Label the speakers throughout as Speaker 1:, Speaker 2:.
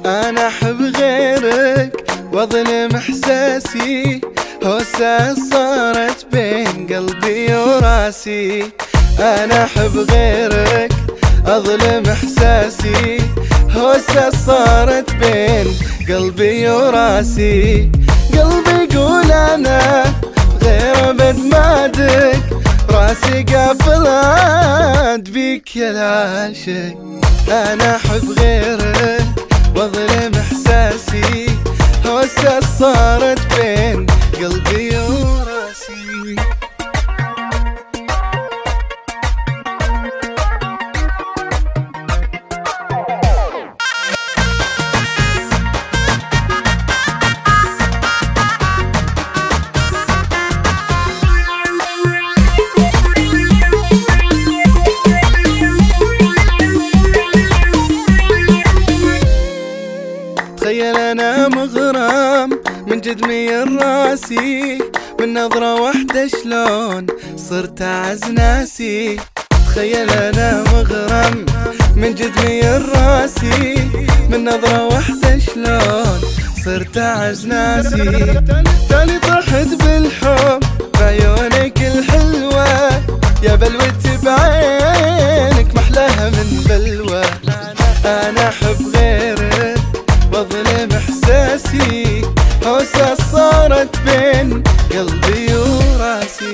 Speaker 1: انا احب غيرك واظلم احساسي، هوسة صارت بين قلبي وراسي. انا احب غيرك اظلم احساسي، هوسة صارت بين قلبي وراسي. قلبي يقول انا غير ابد ما ادرك، راسي قافل عاد بيك يا العاشق. انا احب غيرك واظلم احساسي، هوسة صارت بين قلبي وراسي. تخيل انا مغرم من جد ميل راسي، من نظرة واحدة شلون صرت اعز ناسي. تخيل انا مغرم من جد ميل راسي، من نظرة واحدة شلون صرت اعز ناسي. تالي طحت بالحب بعيونك الحلوة، يا بلوتي بعينك محلاها من بلوى. انا احب غيرك واظلم احساسي، هوسة صارت بين قلبي وراسي.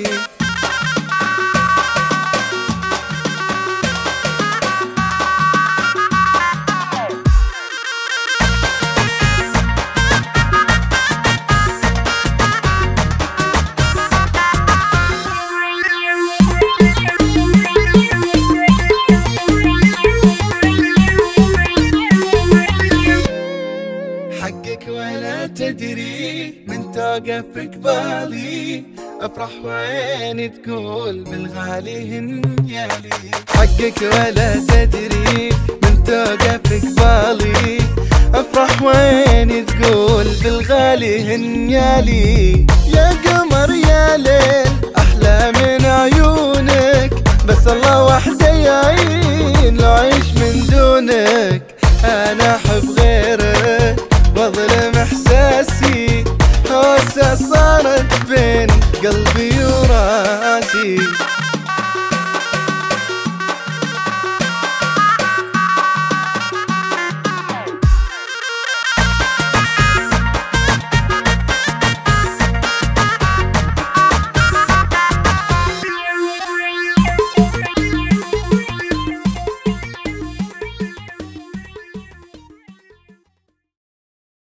Speaker 1: حقك ولا تدري من توقف في قبالي، افرح وعيني تقول بالغالي هنيالي. حقك ولا تدري من توقف في قبالي، افرح وعيني تقول بالغالي هنيالي. يا قمر يا ليل احلى من عيونك، بس الله وحده يعين لو عيش من دونك. انا احب غيرك واظلم احساسي، هوسة صارت بين قلبي وراسي.